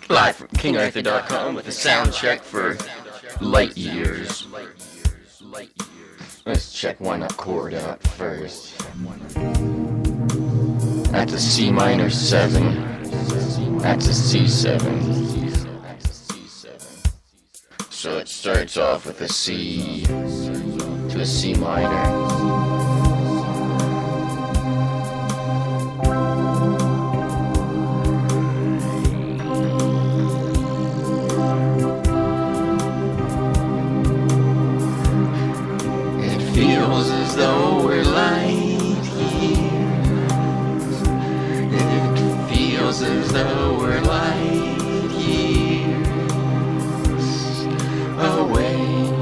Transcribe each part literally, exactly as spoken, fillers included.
Live from King Arthur dot com with a sound check for Light Years. Let's check one chord out first. That's a C minor seven. That's a C seven. So it starts off with a C to a C minor. Feels as though we're light years. It feels as though we're light years away.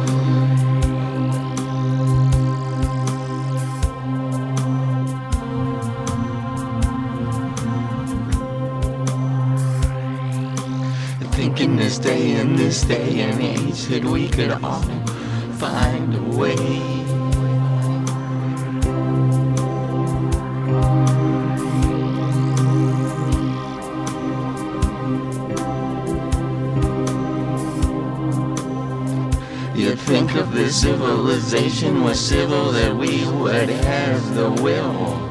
Thinking this day and this day and age that we could all find a way. You think of the civilization was civil, that we would have the will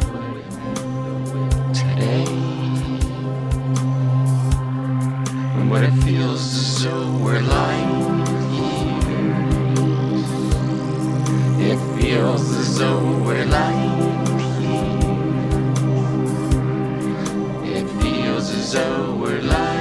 today. But it feels as though we're light years. It feels as though we're light years. It feels as though we're light